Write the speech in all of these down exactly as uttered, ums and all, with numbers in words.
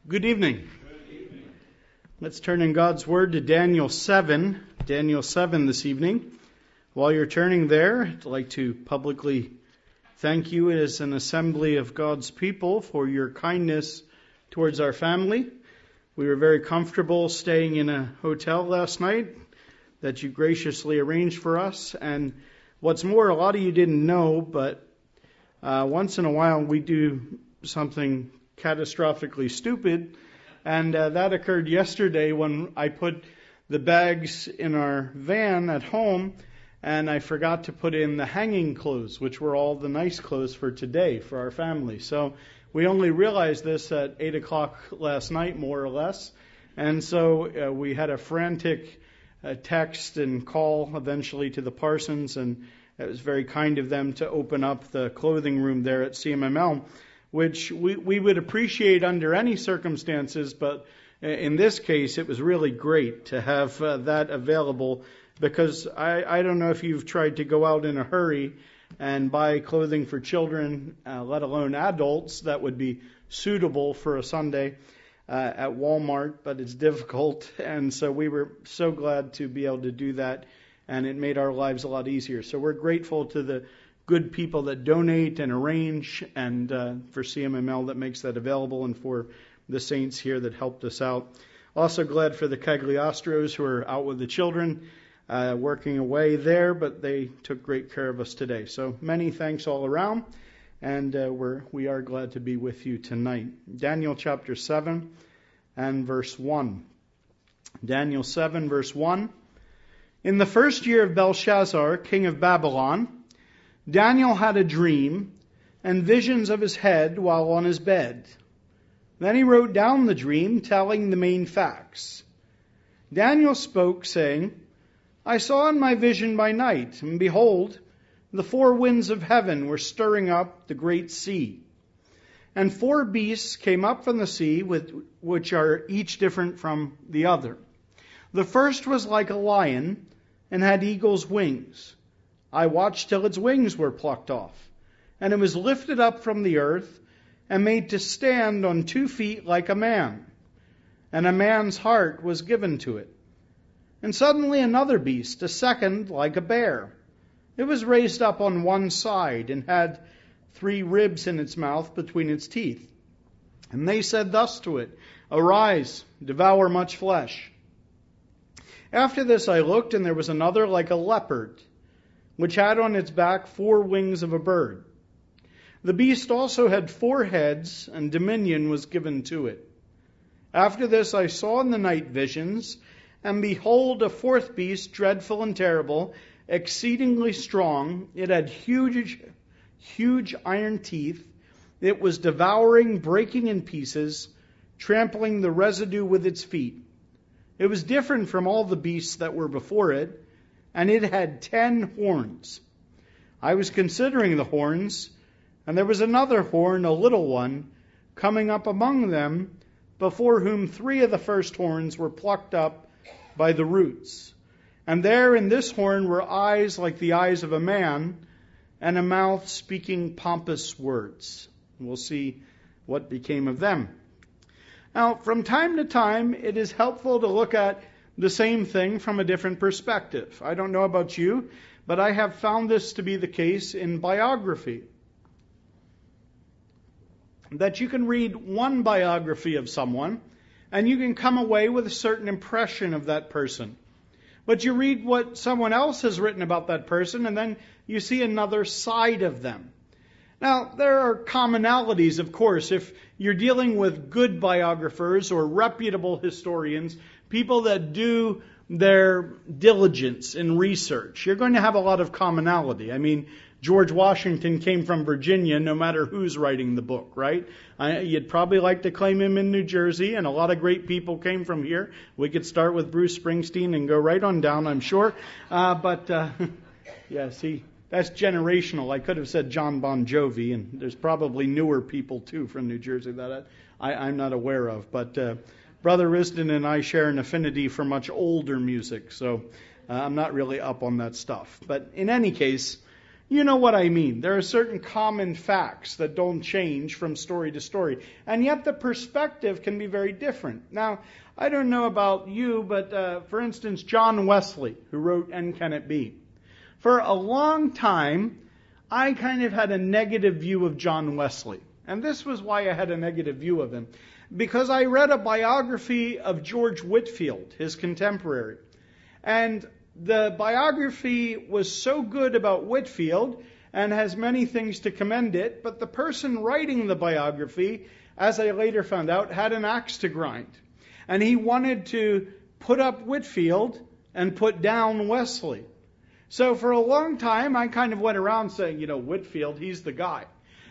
Good evening. Good evening. Let's turn in God's Word to Daniel seven. Daniel seven this evening. While you're turning there, I'd like to publicly thank you as an assembly of God's people for your kindness towards our family. We were very comfortable staying in a hotel last night that you graciously arranged for us. And what's more, a lot of you didn't know, but uh, once in a while we do something catastrophically stupid, and uh, that occurred yesterday when I put the bags in our van at home, and I forgot to put in the hanging clothes, which were all the nice clothes for today for our family. So we only realized this at eight o'clock last night, more or less, and so uh, we had a frantic uh, text and call eventually to the Parsons, and it was very kind of them to open up the clothing room there at C M M L, which we, we would appreciate under any circumstances, but in this case, it was really great to have uh, that available, because I, I don't know if you've tried to go out in a hurry and buy clothing for children, uh, let alone adults, that would be suitable for a Sunday uh, at Walmart, but it's difficult, and so we were so glad to be able to do that, and it made our lives a lot easier. So we're grateful to the good people that donate and arrange, and uh, for C M M L that makes that available, and for the saints here that helped us out. Also glad for the Cagliostros who are out with the children, uh, working away there, but they took great care of us today. So many thanks all around, and uh, we're, we are glad to be with you tonight. Daniel chapter seven and verse one. Daniel seven verse one. In the first year of Belshazzar, king of Babylon, Daniel had a dream and visions of his head while on his bed. Then he wrote down the dream, telling the main facts. Daniel spoke, saying, I saw in my vision by night, and behold, the four winds of heaven were stirring up the great sea. And four beasts came up from the sea, with, which are each different from the other. The first was like a lion, and had eagle's wings. I watched till its wings were plucked off, and it was lifted up from the earth, and made to stand on two feet like a man. And a man's heart was given to it. And suddenly another beast, a second like a bear. It was raised up on one side, and had three ribs in its mouth between its teeth. And they said thus to it, Arise, devour much flesh. After this I looked, and there was another like a leopard, which had on its back four wings of a bird. The beast also had four heads, and dominion was given to it. After this I saw in the night visions, and behold, a fourth beast, dreadful and terrible, exceedingly strong. It had huge, huge iron teeth. It was devouring, breaking in pieces, trampling the residue with its feet. It was different from all the beasts that were before it, and it had ten horns. I was considering the horns, and there was another horn, a little one, coming up among them, before whom three of the first horns were plucked up by the roots. And there in this horn were eyes like the eyes of a man, and a mouth speaking pompous words. We'll see what became of them. Now, from time to time, it is helpful to look at the same thing from a different perspective. I don't know about you, but I have found this to be the case in biography. That you can read one biography of someone, and you can come away with a certain impression of that person. But you read what someone else has written about that person, and then you see another side of them. Now, there are commonalities, of course. If you're dealing with good biographers or reputable historians, people that do their diligence in research, you're going to have a lot of commonality. I mean, George Washington came from Virginia, no matter who's writing the book, right? I, you'd probably like to claim him in New Jersey, and a lot of great people came from here. We could start with Bruce Springsteen and go right on down, I'm sure. Uh, but, uh, yes, he... That's generational. I could have said John Bon Jovi, and there's probably newer people, too, from New Jersey that I, I'm not aware of. But uh, Brother Risden and I share an affinity for much older music, so uh, I'm not really up on that stuff. But in any case, You know what I mean. There are certain common facts that don't change from story to story. And yet the perspective can be very different. Now, I don't know about you, but uh, for instance, John Wesley, who wrote And Can It Be? For a long time, I kind of had a negative view of John Wesley. And this was why I had a negative view of him. Because I read a biography of George Whitefield, his contemporary. And the biography was so good about Whitefield and has many things to commend it, but the person writing the biography, as I later found out, had an axe to grind. And he wanted to put up Whitefield and put down Wesley. So for a long time, I kind of went around saying, you know, Whitefield, he's the guy.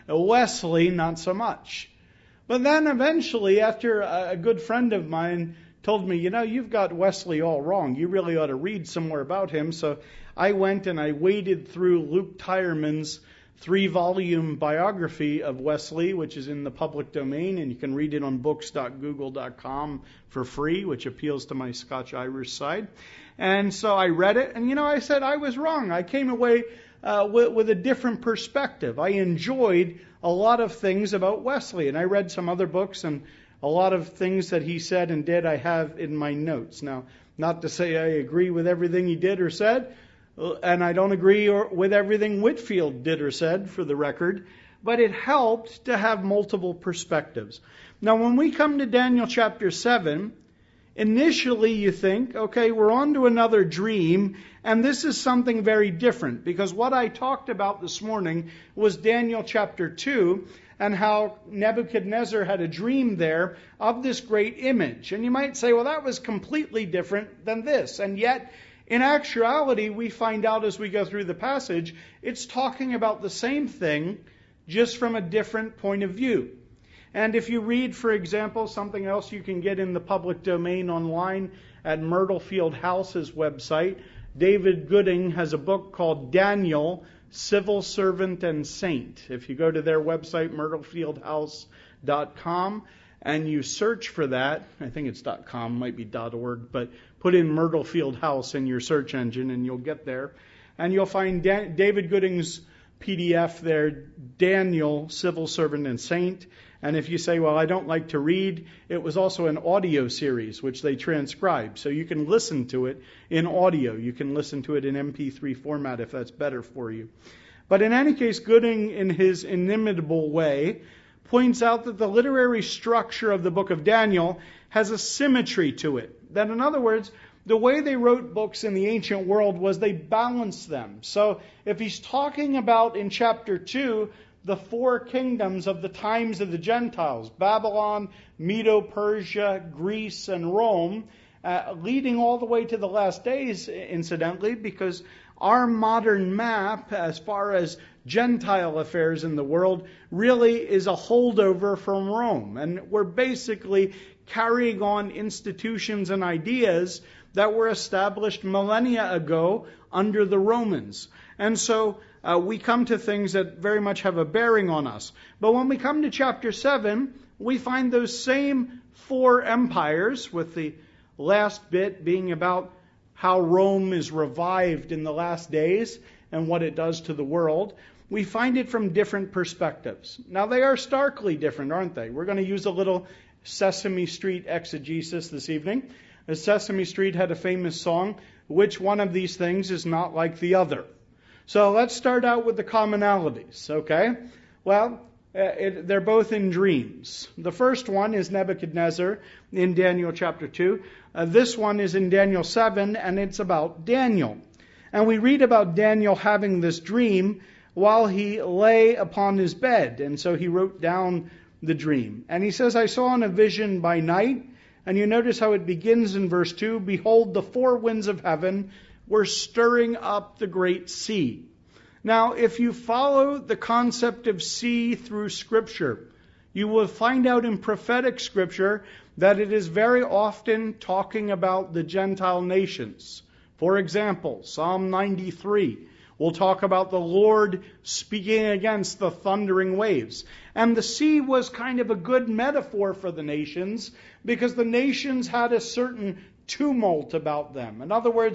Wesley, not so much. But then eventually, after a good friend of mine told me, you know, you've got Wesley all wrong. You really ought to read some more about him. So I went and I waded through Luke Tyerman's three-volume biography of Wesley, which is in the public domain, and you can read it on books dot google dot com for free, which appeals to my Scotch-Irish side. And so I read it, and, you know, I said I was wrong. I came away uh, with, with a different perspective. I enjoyed a lot of things about Wesley, and I read some other books, and a lot of things that he said and did I have in my notes. Now, not to say I agree with everything he did or said, and I don't agree or, with everything Whitefield did or said, for the record, but it helped to have multiple perspectives. Now, when we come to Daniel chapter seven, initially you think, okay, we're on to another dream, and this is something very different, because what I talked about this morning was Daniel chapter two, and how Nebuchadnezzar had a dream there of this great image. And you might say, well, that was completely different than this. And yet, in actuality, we find out as we go through the passage, it's talking about the same thing, just from a different point of view. And if you read, for example, something else you can get in the public domain online at Myrtle Field House's website, David Gooding has a book called Daniel, Civil Servant and Saint. If you go to their website, myrtle field house dot com, and you search for that, I think it's .com, might be .org, but put in Myrtle Field House in your search engine and you'll get there. And you'll find Dan- David Gooding's P D F there, Daniel, Civil Servant and Saint. And if you say, well, I don't like to read, it was also an audio series, which they transcribed. So you can listen to it in audio. You can listen to it in M P three format if that's better for you. But in any case, Gooding, in his inimitable way, points out that the literary structure of the book of Daniel has a symmetry to it. That, in other words, the way they wrote books in the ancient world was they balanced them. So if he's talking about in chapter two, the four kingdoms of the times of the Gentiles, Babylon, Medo-Persia, Greece, and Rome, uh, leading all the way to the last days, incidentally, because our modern map, as far as Gentile affairs in the world, really is a holdover from Rome. And we're basically carrying on institutions and ideas that were established millennia ago under the Romans. And so uh, we come to things that very much have a bearing on us. But when we come to chapter seven, we find those same four empires, with the last bit being about how Rome is revived in the last days and what it does to the world. We find it from different perspectives. Now, they are starkly different, aren't they? We're going to use a little Sesame Street exegesis this evening. As Sesame Street had a famous song, which one of these things is not like the other? So let's start out with the commonalities, okay? Well, uh, it, they're both in dreams. The first one is Nebuchadnezzar in Daniel chapter two. Uh, this one is in Daniel seven, and it's about Daniel. And we read about Daniel having this dream while he lay upon his bed. And so he wrote down the dream. And he says, I saw in a vision by night. And you notice how it begins in verse two. Behold, the four winds of heaven were stirring up the great sea. Now, if you follow the concept of sea through Scripture, you will find out in prophetic Scripture that it is very often talking about the Gentile nations. For example, Psalm ninety-three will talk about the Lord speaking against the thundering waves. And the sea was kind of a good metaphor for the nations, because the nations had a certain tumult about them. In other words,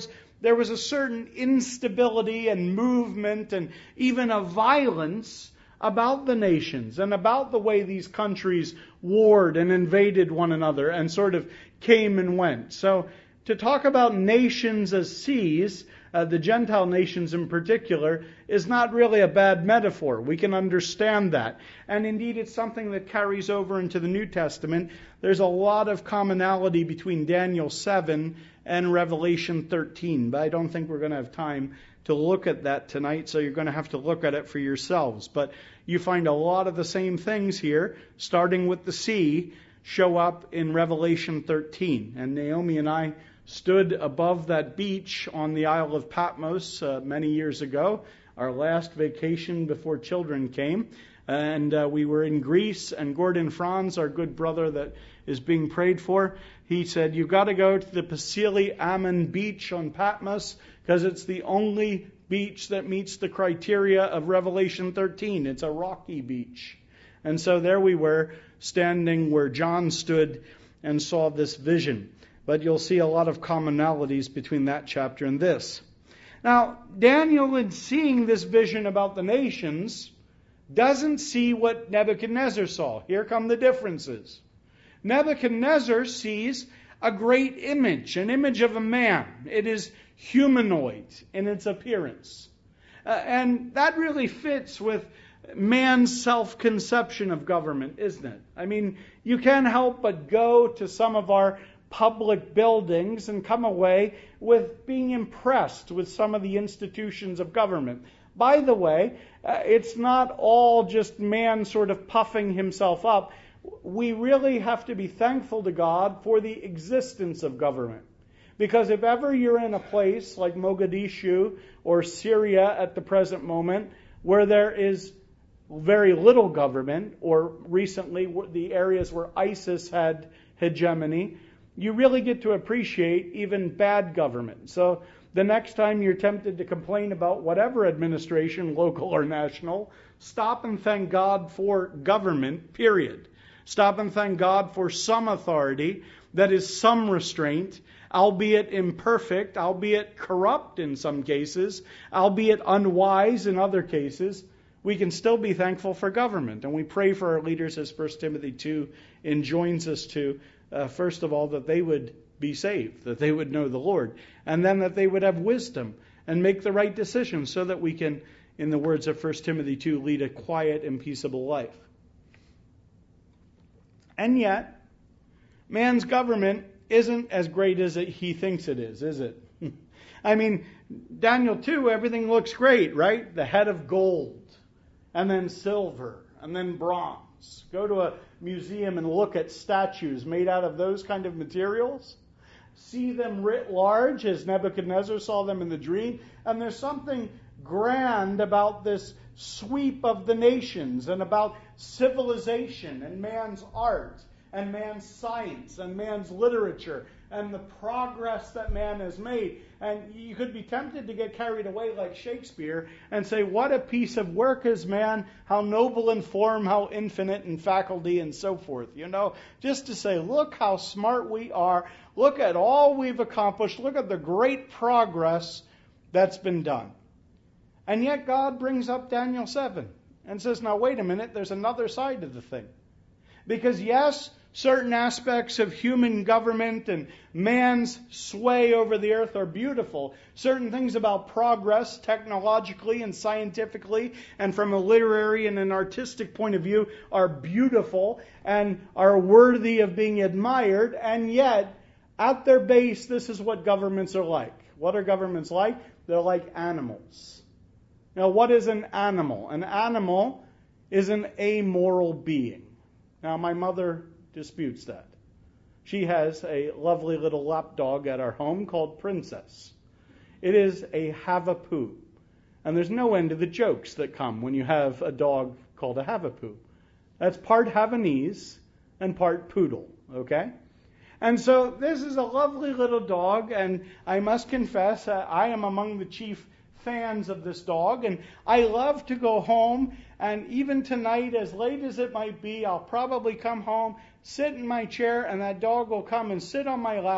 there was a certain instability and movement and even a violence about the nations and about the way these countries warred and invaded one another and sort of came and went. So to talk about nations as seas, uh, the Gentile nations in particular, is not really a bad metaphor. We can understand that. And indeed, it's something that carries over into the New Testament. There's a lot of commonality between Daniel seven and Revelation thirteen, but I don't think we're going to have time to look at that tonight, so you're going to have to look at it for yourselves. But you find a lot of the same things here, starting with the sea, show up in Revelation thirteen. And Naomi and I stood above that beach on the Isle of Patmos uh, many years ago, our last vacation before children came. And uh, we were in Greece, and Gordon Franz, our good brother that is being prayed for, he said, you've got to go to the Pasili Ammon beach on Patmos, because it's the only beach that meets the criteria of Revelation thirteen. It's a rocky beach. And so there we were, standing where John stood and saw this vision. But you'll see a lot of commonalities between that chapter and this. Now, Daniel, in seeing this vision about the nations, doesn't see what Nebuchadnezzar saw. Here come the differences. Nebuchadnezzar sees a great image, an image of a man. It is humanoid in its appearance. Uh, and that really fits with man's self-conception of government, isn't it? I mean, you can't help but go to some of our public buildings and come away with being impressed with some of the institutions of government. By the way, uh, it's not all just man sort of puffing himself up. We really have to be thankful to God for the existence of government. Because if ever you're in a place like Mogadishu or Syria at the present moment where there is very little government, or recently the areas where ISIS had hegemony, you really get to appreciate even bad government. So the next time you're tempted to complain about whatever administration, local or national, stop and thank God for government, period. Stop and thank God for some authority that is some restraint, albeit imperfect, albeit corrupt in some cases, albeit unwise in other cases. We can still be thankful for government. And we pray for our leaders, as First Timothy two enjoins us to, uh, first of all, that they would be saved, that they would know the Lord, and then that they would have wisdom and make the right decisions so that we can, in the words of First Timothy two, lead a quiet and peaceable life. And yet, man's government isn't as great as it, he thinks it is, is it? I mean, Daniel two, everything looks great, right? The head of gold, and then silver, and then bronze. Go to a museum and look at statues made out of those kind of materials. See them writ large as Nebuchadnezzar saw them in the dream. And there's something grand about this sweep of the nations and about civilization and man's art and man's science and man's literature and the progress that man has made. And you could be tempted to get carried away like Shakespeare and say, what a piece of work is man, how noble in form, how infinite in faculty, and so forth. You know, just to say, look how smart we are, look at all we've accomplished, look at the great progress that's been done. And yet God brings up Daniel seven and says, now wait a minute, there's another side to the thing. Because yes, certain aspects of human government and man's sway over the earth are beautiful. Certain things about progress technologically and scientifically and from a literary and an artistic point of view are beautiful and are worthy of being admired. And yet, at their base, this is what governments are like. What are governments like? They're like animals. Now, what is an animal? An animal is an amoral being. Now, my mother disputes that. She has a lovely little lapdog at our home called Princess. It is a Havapoo. And there's no end to the jokes that come when you have a dog called a Havapoo. That's part Havanese and part poodle, okay? And so this is a lovely little dog, and I must confess, uh, I am among the chief fans of this dog, and I love to go home, and even tonight, as late as it might be, I'll probably come home, sit in my chair, and that dog will come and sit on my lap,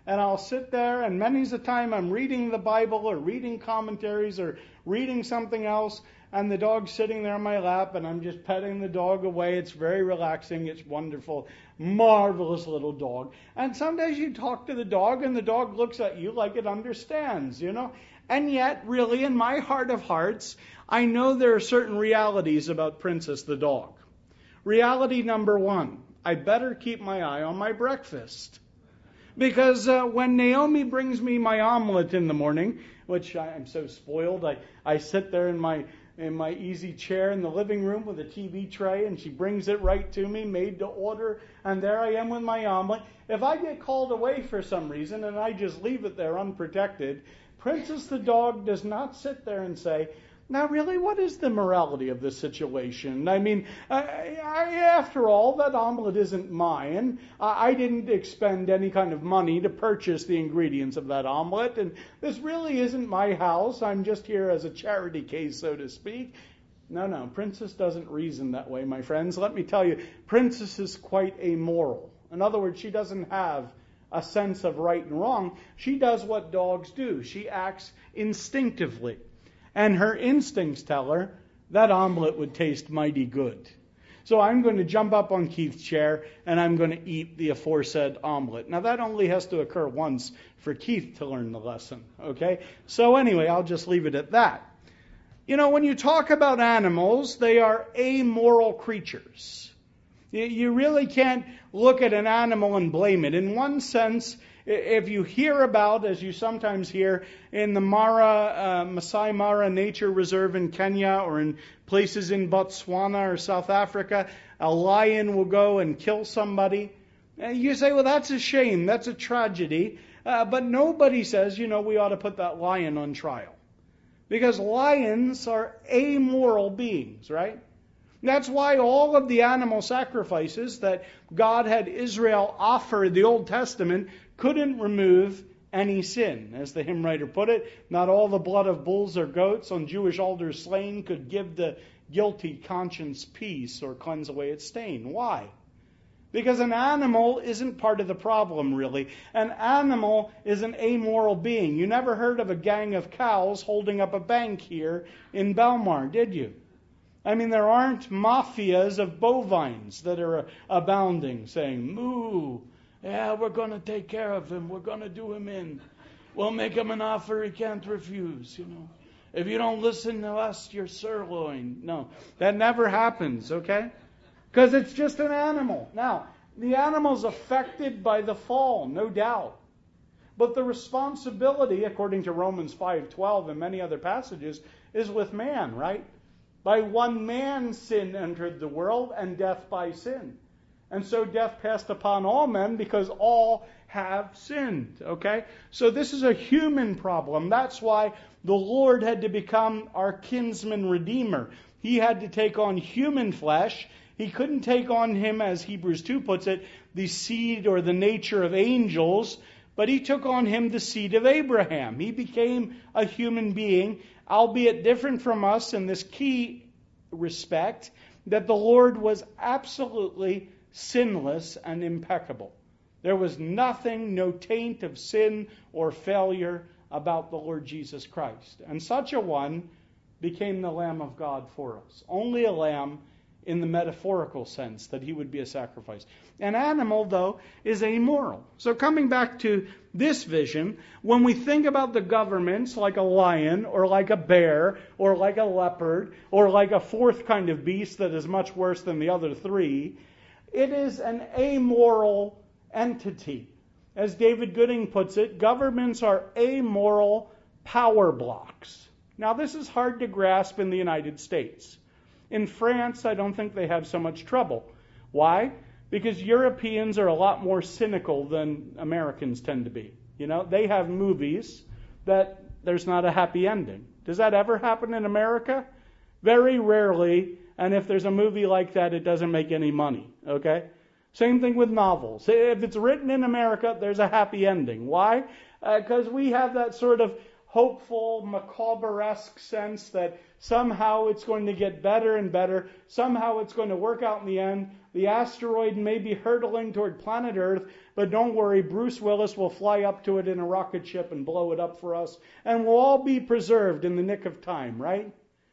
and I'll sit there, and many's the time I'm reading the Bible or reading commentaries or reading something else, and the dog's sitting there on my lap, and I'm just petting the dog away. It's very relaxing. It's wonderful. Marvelous little dog. And some days you talk to the dog, and the dog looks at you like it understands, you know. And yet, really, in my heart of hearts, I know there are certain realities about Princess the dog. Reality number one, I better keep my eye on my breakfast. Because uh, when Naomi brings me my omelet in the morning, which I, I'm so spoiled, I, I sit there in my in my easy chair in the living room with a T V tray, and she brings it right to me, made to order, and there I am with my omelet. If I get called away for some reason and I just leave it there unprotected, Princess the dog does not sit there and say, now really, what is the morality of this situation? I mean, I, I, after all, that omelet isn't mine. I, I didn't expend any kind of money to purchase the ingredients of that omelet, and this really isn't my house. I'm just here as a charity case, so to speak. No, no, Princess doesn't reason that way, my friends. Let me tell you, Princess is quite amoral. In other words, she doesn't have a sense of right and wrong. She does what dogs do. She acts instinctively. And her instincts tell her that omelet would taste mighty good. So I'm going to jump up on Keith's chair and I'm going to eat the aforesaid omelet. Now that only has to occur once for Keith to learn the lesson, okay? So anyway, I'll just leave it at that. You know, when you talk about animals, they are amoral creatures. You really can't look at an animal and blame it. In one sense, if you hear about, as you sometimes hear, in the Mara, uh, Masai Mara Nature Reserve in Kenya or in places in Botswana or South Africa, a lion will go and kill somebody. You say, well, that's a shame. That's a tragedy. Uh, but nobody says, you know, we ought to put that lion on trial. Because lions are amoral beings, right? That's why all of the animal sacrifices that God had Israel offer in the Old Testament couldn't remove any sin. As the hymn writer put it, not all the blood of bulls or goats on Jewish altars slain could give the guilty conscience peace or cleanse away its stain. Why? Because an animal isn't part of the problem, really. An animal is an amoral being. You never heard of a gang of cows holding up a bank here in Belmar, did you? I mean, there aren't mafias of bovines that are abounding, saying, moo, yeah, we're going to take care of him. We're going to do him in. We'll make him an offer he can't refuse, you know. If you don't listen to us, you're sirloin. No, that never happens, okay? Because it's just an animal. Now, the animal's affected by the fall, no doubt. But the responsibility, according to Romans five twelve and many other passages, is with man, right? By one man sin entered the world, and death by sin. And so death passed upon all men because all have sinned. Okay? So this is a human problem. That's why the Lord had to become our kinsman redeemer. He had to take on human flesh. He couldn't take on him, as Hebrews two puts it, the seed or the nature of angels, but he took on him the seed of Abraham. He became a human being, albeit different from us in this key respect, that the Lord was absolutely sinless and impeccable. There was nothing, no taint of sin or failure about the Lord Jesus Christ. And such a one became the Lamb of God for us. Only a lamb in the metaphorical sense that he would be a sacrifice. An animal, though, is amoral. So coming back to this vision, when we think about the governments like a lion or like a bear or like a leopard or like a fourth kind of beast that is much worse than the other three, it is an amoral entity. As David Gooding puts it, governments are amoral power blocks. Now, this is hard to grasp in the United States. In France, I don't think they have so much trouble. Why? Because Europeans are a lot more cynical than Americans tend to be. You know, they have movies that there's not a happy ending. Does that ever happen in America? Very rarely. And if there's a movie like that, it doesn't make any money. Okay? Same thing with novels. If it's written in America, there's a happy ending. Why? Because uh, we have that sort of hopeful, macabre-esque sense that somehow it's going to get better and better. Somehow it's going to work out in the end. the asteroid may be hurtling toward planet Earth, but don't worry, Bruce Willis will fly up to it in a rocket ship and blow it up for us, and we'll all be preserved in the nick of time, right?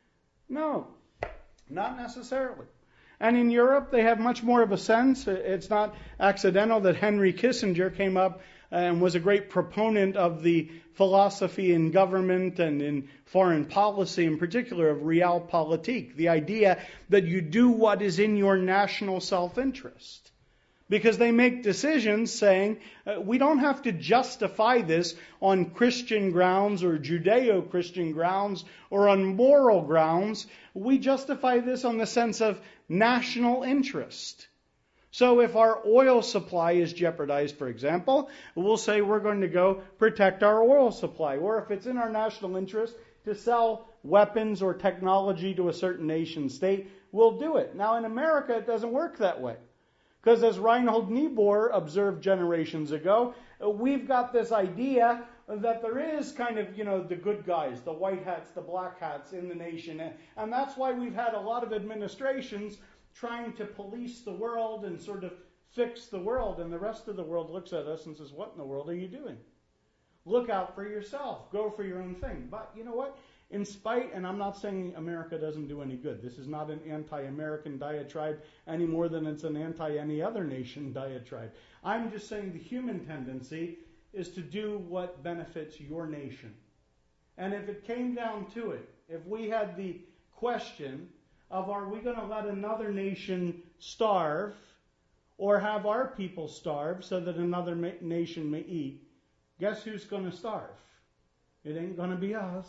No, not necessarily. And in Europe, they have much more of a sense. It's not accidental that Henry Kissinger came up and was a great proponent of the philosophy in government and in foreign policy, in particular of realpolitik, the idea that you do what is in your national self-interest. Because they make decisions saying, uh, we don't have to justify this on Christian grounds or Judeo-Christian grounds or on moral grounds. We justify this on the sense of national interest. So if our oil supply is jeopardized, for example, we'll say we're going to go protect our oil supply. Or if it's in our national interest to sell weapons or technology to a certain nation state, we'll do it. Now in America, it doesn't work that way. Because as Reinhold Niebuhr observed generations ago, we've got this idea that there is kind of, you know, the good guys, the white hats, the black hats in the nation. And that's why we've had a lot of administrations trying to police the world and sort of fix the world. And the rest of the world looks at us and says, what in the world are you doing? Look out for yourself. Go for your own thing. But you know what? In spite, and I'm not saying America doesn't do any good. This is not an anti-American diatribe any more than it's an anti-any other nation diatribe. I'm just saying the human tendency is to do what benefits your nation. And if it came down to it, if we had the question of are we going to let another nation starve or have our people starve so that another ma- nation may eat, guess who's going to starve? It ain't going to be us.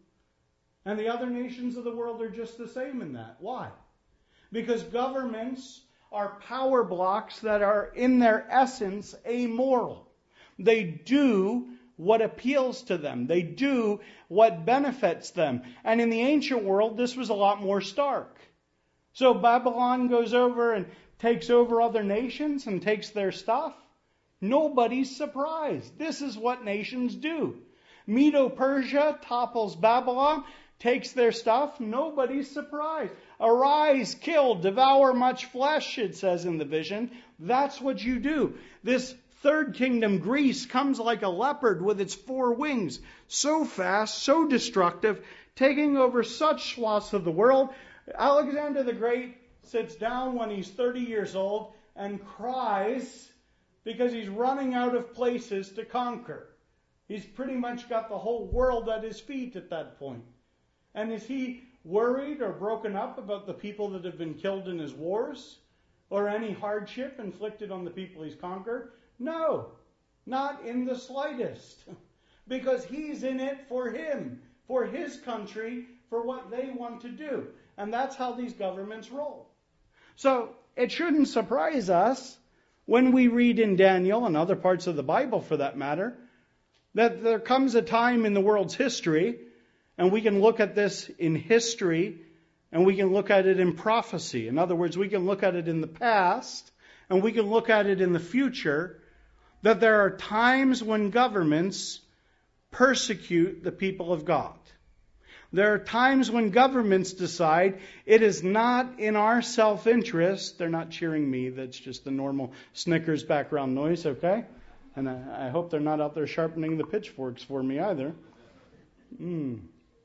And the other nations of the world are just the same in that. Why? Because governments are power blocks that are in their essence amoral. They do what appeals to them. They do what benefits them. And in the ancient world, this was a lot more stark. So Babylon goes over and takes over other nations and takes their stuff. Nobody's surprised. This is what nations do. Medo-Persia topples Babylon, takes their stuff. Nobody's surprised. Arise, kill, devour much flesh, it says in the vision. That's what you do. This third kingdom, Greece, comes like a leopard with its four wings, so fast, so destructive, taking over such swaths of the world. Alexander the Great sits down when he's thirty years old and cries because he's running out of places to conquer. He's pretty much got the whole world at his feet at that point. And is he worried or broken up about the people that have been killed in his wars? Or any hardship inflicted on the people he's conquered? No, not in the slightest. Because he's in it for him, for his country, for what they want to do. And that's how these governments roll. So it shouldn't surprise us when we read in Daniel and other parts of the Bible for that matter, that there comes a time in the world's history, and we can look at this in history, and we can look at it in prophecy. In other words, we can look at it in the past, and we can look at it in the future, that there are times when governments persecute the people of God. There are times when governments decide it is not in our self-interest. They're not cheering me. That's just the normal Snickers background noise, okay? And I, I hope they're not out there sharpening the pitchforks for me either. Mm.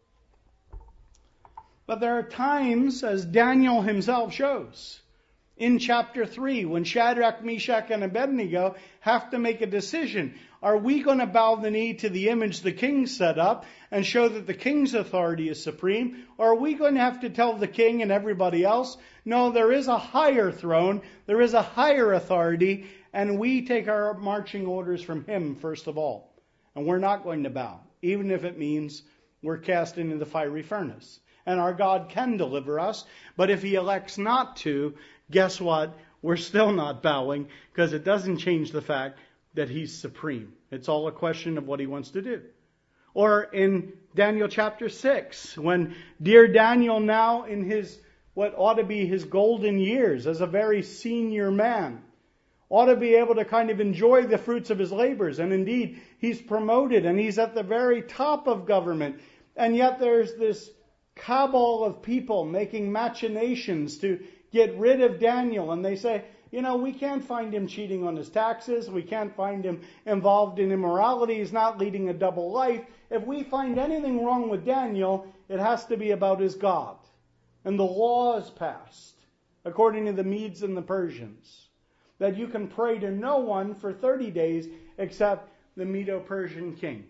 But there are times, as Daniel himself shows, in chapter three, when Shadrach, Meshach, and Abednego have to make a decision. Are we going to bow the knee to the image the king set up and show that the king's authority is supreme? Or are we going to have to tell the king and everybody else, no, there is a higher throne, there is a higher authority, and we take our marching orders from him first of all. And we're not going to bow, even if it means we're cast into the fiery furnace. And our God can deliver us, but if he elects not to, guess what? We're still not bowing, because it doesn't change the fact that he's supreme. It's all a question of what he wants to do. Or in Daniel chapter six, when dear Daniel, now in his what ought to be his golden years as a very senior man, ought to be able to kind of enjoy the fruits of his labors. And indeed, he's promoted and he's at the very top of government. And yet there's this cabal of people making machinations to get rid of Daniel. And they say, you know, we can't find him cheating on his taxes. We can't find him involved in immorality. He's not leading a double life. If we find anything wrong with Daniel, it has to be about his God. And the law is passed, according to the Medes and the Persians, that you can pray to no one for thirty days except the Medo-Persian king.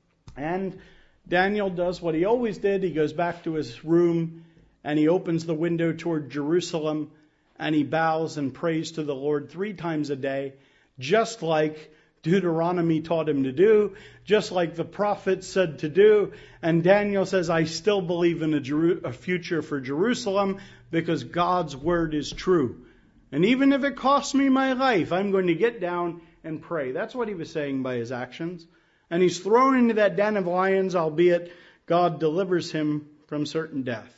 And Daniel does what he always did. He goes back to his room and he opens the window toward Jerusalem and he bows and prays to the Lord three times a day, just like Deuteronomy taught him to do, just like the prophets said to do. And Daniel says, I still believe in a, Jeru- a future for Jerusalem because God's word is true. And even if it costs me my life, I'm going to get down and pray. That's what he was saying by his actions. And he's thrown into that den of lions, albeit God delivers him from certain death.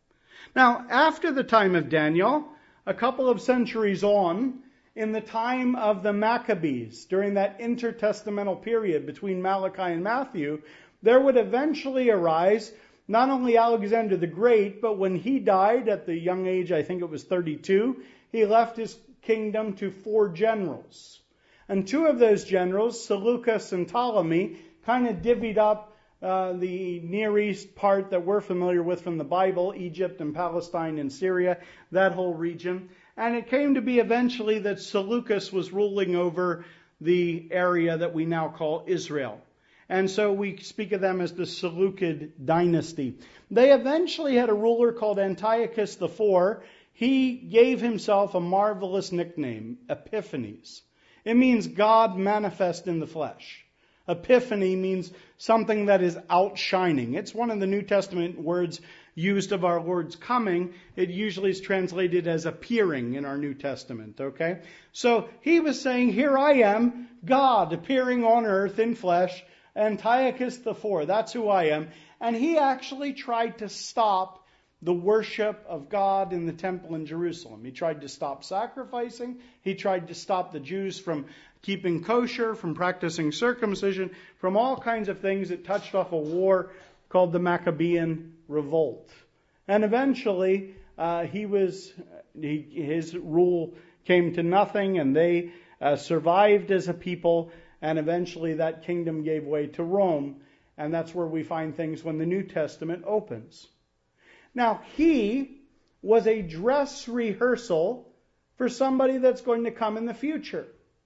Now, after the time of Daniel, a couple of centuries on, in the time of the Maccabees, during that intertestamental period between Malachi and Matthew, there would eventually arise not only Alexander the Great, but when he died at the young age, I think it was thirty-two, he left his kingdom to four generals. And two of those generals, Seleucus and Ptolemy, kind of divvied up uh, the Near East part that we're familiar with from the Bible, Egypt and Palestine and Syria, that whole region. And it came to be eventually that Seleucus was ruling over the area that we now call Israel. And so we speak of them as the Seleucid dynasty. They eventually had a ruler called Antiochus the Fourth. He gave himself a marvelous nickname, Epiphanes. It means God manifest in the flesh. Epiphany means something that is outshining. It's one of the New Testament words used of our Lord's coming. It usually is translated as appearing in our New Testament, okay? So he was saying, here I am, God appearing on earth in flesh, Antiochus the Fourth, that's who I am. And he actually tried to stop the worship of God in the temple in Jerusalem. He tried to stop sacrificing. He tried to stop the Jews from keeping kosher, from practicing circumcision, from all kinds of things. It touched off a war called the Maccabean Revolt. And eventually, uh, he was he, his rule came to nothing, and they uh, survived as a people, and eventually that kingdom gave way to Rome. And that's where we find things when the New Testament opens. Now, he was a dress rehearsal for somebody that's going to come in the future.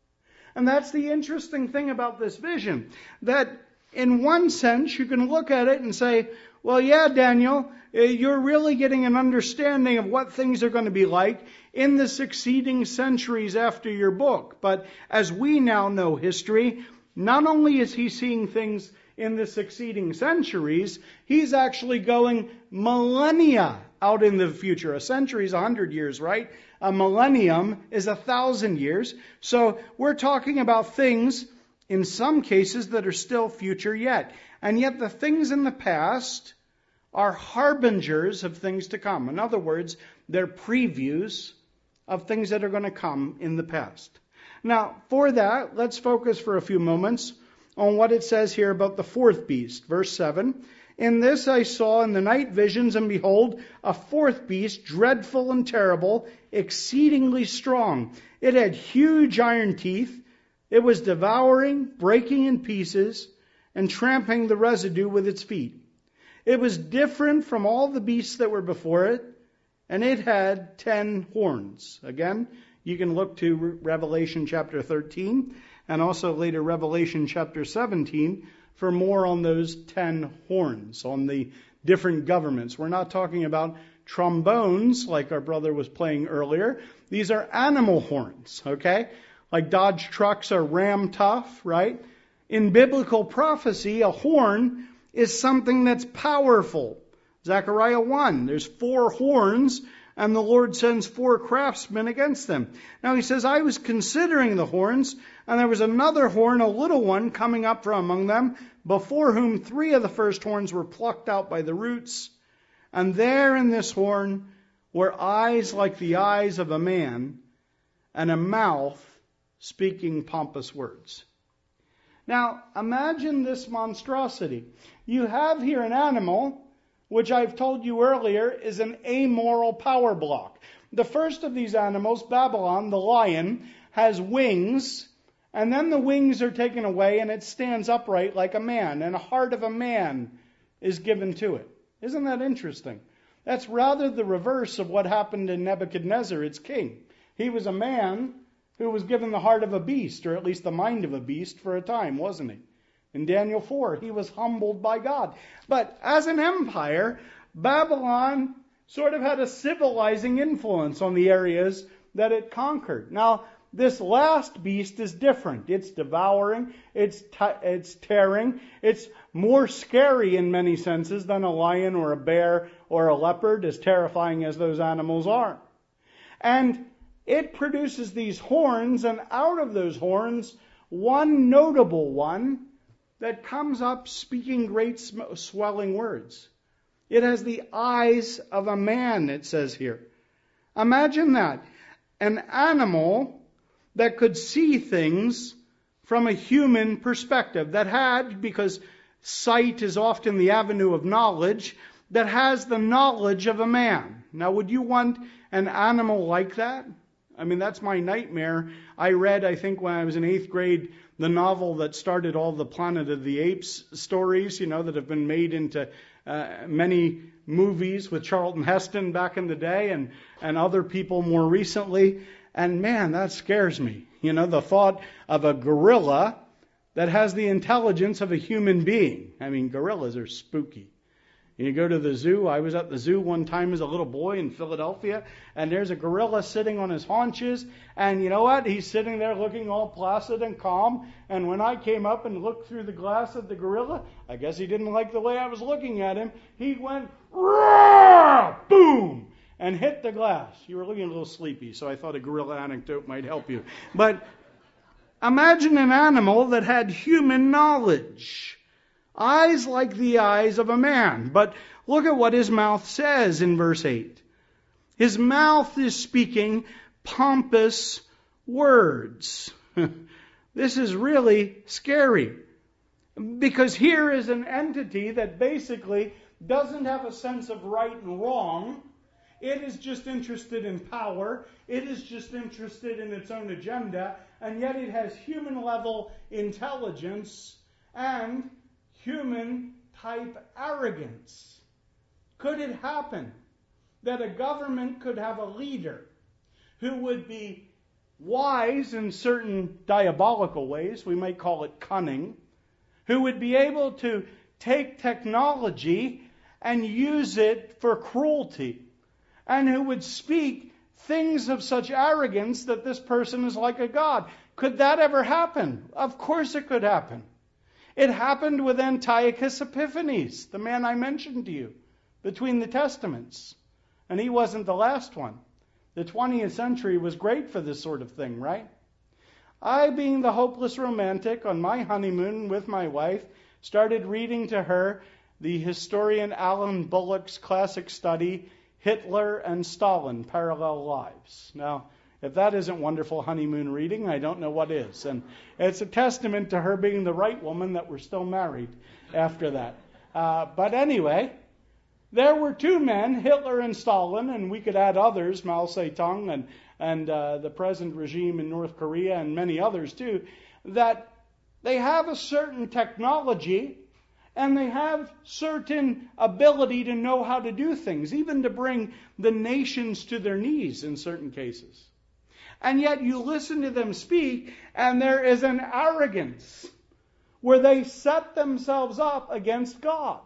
And that's the interesting thing about this vision, that in one sense you can look at it and say, well, yeah, Daniel, you're really getting an understanding of what things are going to be like in the succeeding centuries after your book. But as we now know history, not only is he seeing things in the succeeding centuries, he's actually going millennia out in the future. A century is a hundred years, right? A millennium is a thousand years. So we're talking about things, in some cases, that are still future yet. And yet the things in the past are harbingers of things to come. In other words, they're previews of things that are going to come in the past. Now, for that, let's focus for a few moments on what it says here about the fourth beast. Verse seven, in this I saw in the night visions, and behold, a fourth beast, dreadful and terrible, exceedingly strong. It had huge iron teeth. It was devouring, breaking in pieces, and tramping the residue with its feet. It was different from all the beasts that were before it, and it had ten horns. Again, you can look to Revelation chapter thirteen, and also later Revelation chapter seventeen, for more on those ten horns, on the different governments. We're not talking about trombones like our brother was playing earlier. These are animal horns, okay? Like Dodge trucks are ram tough, right? In biblical prophecy, a horn is something that's powerful. Zechariah one, there's four horns, and the Lord sends four craftsmen against them. Now he says, I was considering the horns, and there was another horn, a little one, coming up from among them, before whom three of the first horns were plucked out by the roots. And there in this horn were eyes like the eyes of a man, and a mouth speaking pompous words. Now, imagine this monstrosity. You have here an animal, which I've told you earlier is an amoral power block. The first of these animals, Babylon, the lion, has wings, and then the wings are taken away and it stands upright like a man, and a heart of a man is given to it. Isn't that interesting? That's rather the reverse of what happened in Nebuchadnezzar, its king. He was a man who was given the heart of a beast, or at least the mind of a beast for a time, wasn't he? In Daniel four, he was humbled by God. But as an empire, Babylon sort of had a civilizing influence on the areas that it conquered. Now, this last beast is different. It's devouring, it's t- it's tearing, it's more scary in many senses than a lion or a bear or a leopard, as terrifying as those animals are. And it produces these horns, and out of those horns, one notable one that comes up speaking great swelling words. It has the eyes of a man, it says here. Imagine that. An animal that could see things from a human perspective, that had, because sight is often the avenue of knowledge, that has the knowledge of a man. Now, would you want an animal like that? I mean, that's my nightmare. I read, I think when I was in eighth grade, the novel that started all the Planet of the Apes stories, you know, that have been made into uh, many movies with Charlton Heston back in the day and, and other people more recently. And man, that scares me. You know, the thought of a gorilla that has the intelligence of a human being. I mean, gorillas are spooky. You go to the zoo. I was at the zoo one time as a little boy in Philadelphia, and there's a gorilla sitting on his haunches, and you know what? He's sitting there looking all placid and calm, and when I came up and looked through the glass at the gorilla, I guess he didn't like the way I was looking at him. He went, roar, boom, and hit the glass. You were looking a little sleepy, so I thought a gorilla anecdote might help you. But imagine an animal that had human knowledge. Eyes like the eyes of a man. But look at what his mouth says in verse eight. His mouth is speaking pompous words. This is really scary. Because here is an entity that basically doesn't have a sense of right and wrong. It is just interested in power. It is just interested in its own agenda. And yet it has human level intelligence and human-type arrogance. Could it happen that a government could have a leader who would be wise in certain diabolical ways, we might call it cunning, who would be able to take technology and use it for cruelty, and who would speak things of such arrogance that this person is like a god? Could that ever happen? Of course it could happen. It happened with Antiochus Epiphanes, the man I mentioned to you, between the Testaments. And he wasn't the last one. The twentieth century was great for this sort of thing, right? I, being the hopeless romantic, on my honeymoon with my wife, started reading to her the historian Alan Bullock's classic study, Hitler and Stalin, Parallel Lives. Now, if that isn't wonderful honeymoon reading, I don't know what is. And it's a testament to her being the right woman that we're still married after that. Uh, but anyway, there were two men, Hitler and Stalin, and we could add others, Mao Zedong and, and uh, the present regime in North Korea and many others too, that they have a certain technology and they have certain ability to know how to do things, even to bring the nations to their knees in certain cases. And yet you listen to them speak, and there is an arrogance where they set themselves up against God.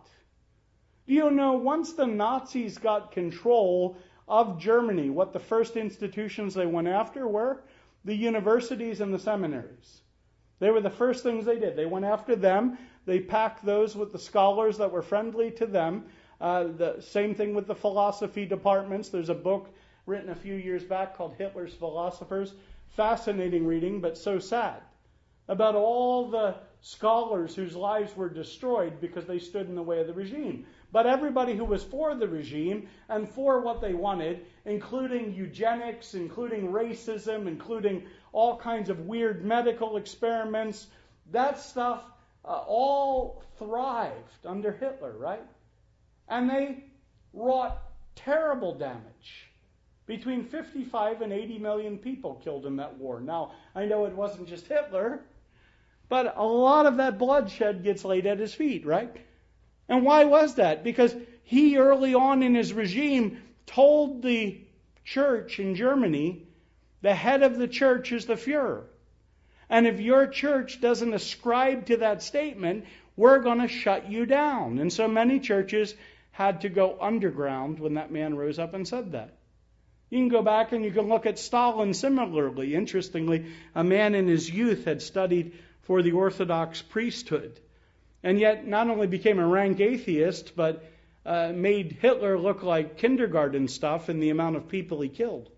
Do you know, once the Nazis got control of Germany, what the first institutions they went after were? The universities and the seminaries. They were the first things they did. They went after them. They packed those with the scholars that were friendly to them. Uh, the same thing with the philosophy departments. There's a book written a few years back called Hitler's Philosophers. Fascinating reading, but so sad. About all the scholars whose lives were destroyed because they stood in the way of the regime. But everybody who was for the regime and for what they wanted, including eugenics, including racism, including all kinds of weird medical experiments, that stuff uh, all thrived under Hitler, right? And they wrought terrible damage Between fifty-five and eighty million people killed in that war. Now, I know it wasn't just Hitler, but a lot of that bloodshed gets laid at his feet, right? And why was that? Because he early on in his regime told the church in Germany, the head of the church is the Fuhrer. And if your church doesn't ascribe to that statement, we're going to shut you down. And so many churches had to go underground when that man rose up and said that. You can go back and you can look at Stalin similarly. Interestingly, a man in his youth had studied for the Orthodox priesthood, and yet not only became a rank atheist, but uh, made Hitler look like kindergarten stuff in the amount of people he killed.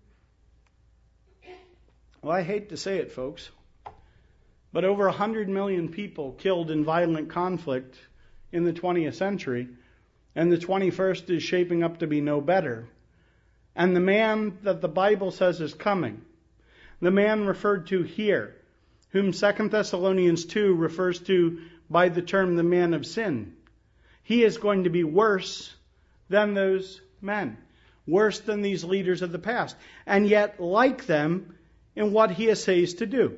Well, I hate to say it, folks, but over one hundred million people killed in violent conflict in the twentieth century, and the twenty-first is shaping up to be no better. And the man that the Bible says is coming, the man referred to here, whom Second Thessalonians two refers to by the term the man of sin, he is going to be worse than those men, worse than these leaders of the past, and yet like them in what he essays to do.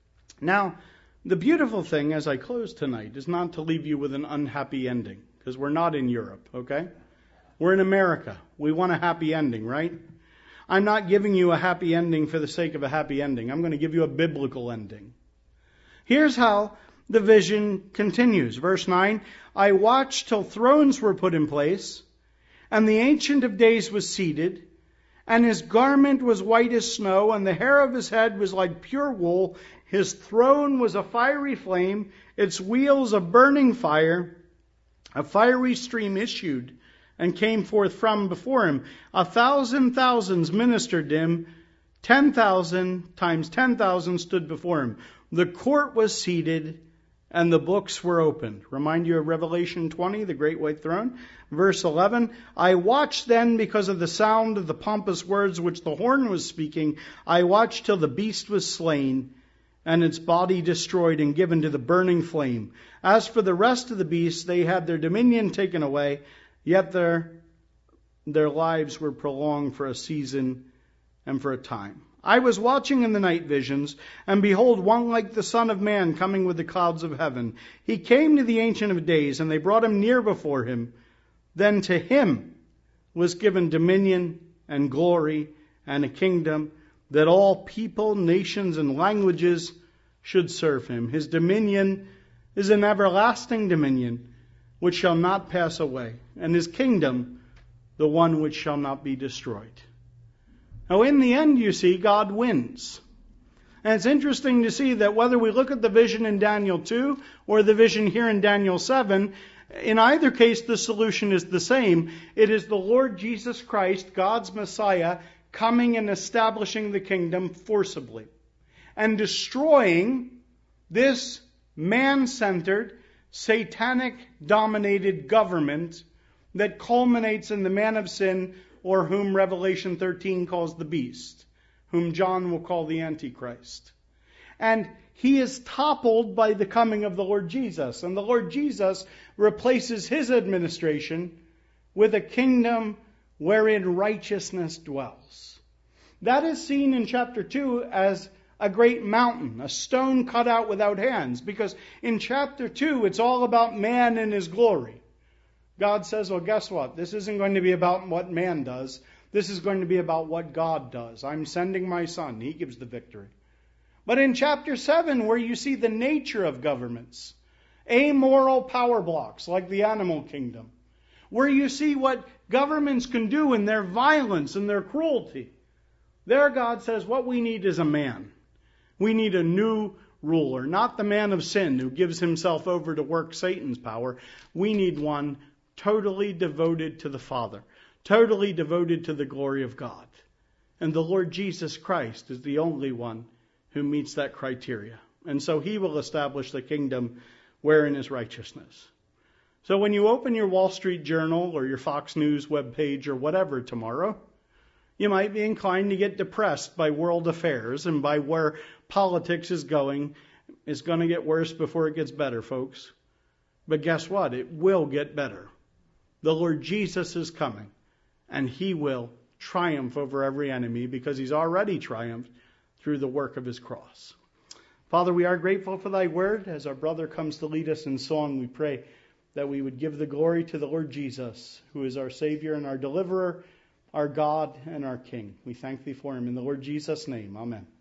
Now, the beautiful thing as I close tonight is not to leave you with an unhappy ending, because we're not in Europe, okay? We're in America. We want a happy ending, right? I'm not giving you a happy ending for the sake of a happy ending. I'm going to give you a biblical ending. Here's how the vision continues. Verse nine, I watched till thrones were put in place, and the Ancient of Days was seated, and his garment was white as snow, and the hair of his head was like pure wool. His throne was a fiery flame, its wheels a burning fire. A fiery stream issued and came forth from before him. A thousand thousands ministered to him. Ten thousand times ten thousand stood before him. The court was seated and the books were opened. Remind you of Revelation twenty, the great white throne. Verse eleven, I watched then because of the sound of the pompous words which the horn was speaking. I watched till the beast was slain and its body destroyed and given to the burning flame. As for the rest of the beasts, they had their dominion taken away, yet their, their lives were prolonged for a season and for a time. I was watching in the night visions, and behold, one like the Son of Man coming with the clouds of heaven. He came to the Ancient of Days, and they brought him near before him. Then to him was given dominion and glory and a kingdom, that all people, nations, and languages should serve him. His dominion is an everlasting dominion which shall not pass away, and his kingdom the one which shall not be destroyed. Now in the end, you see, God wins. And it's interesting to see that whether we look at the vision in Daniel two or the vision here in Daniel seven, in either case the solution is the same. It is the Lord Jesus Christ, God's Messiah, coming and establishing the kingdom forcibly and destroying this man-centered, satanic-dominated government that culminates in the man of sin, or whom Revelation thirteen calls the beast, whom John will call the Antichrist. And he is toppled by the coming of the Lord Jesus. And the Lord Jesus replaces his administration with a kingdom wherein righteousness dwells. That is seen in chapter two as a great mountain, a stone cut out without hands. Because in chapter two, it's all about man and his glory. God says, well, guess what? This isn't going to be about what man does. This is going to be about what God does. I'm sending my son. He gives the victory. But in chapter seven, where you see the nature of governments, amoral power blocks like the animal kingdom, where you see what governments can do in their violence and their cruelty, there God says what we need is a man. We need a new ruler, not the man of sin who gives himself over to work Satan's power. We need one totally devoted to the Father, totally devoted to the glory of God. And the Lord Jesus Christ is the only one who meets that criteria. And so he will establish the kingdom wherein is righteousness. So when you open your Wall Street Journal or your Fox News webpage or whatever tomorrow, you might be inclined to get depressed by world affairs and by where politics is going. It's going to get worse before it gets better, folks. But guess what? It will get better. The Lord Jesus is coming, and he will triumph over every enemy because he's already triumphed through the work of his cross. Father, we are grateful for thy word. As our brother comes to lead us in song, we pray that we would give the glory to the Lord Jesus, who is our Savior and our deliverer, our God and our King. We thank thee for him. In the Lord Jesus' name, amen.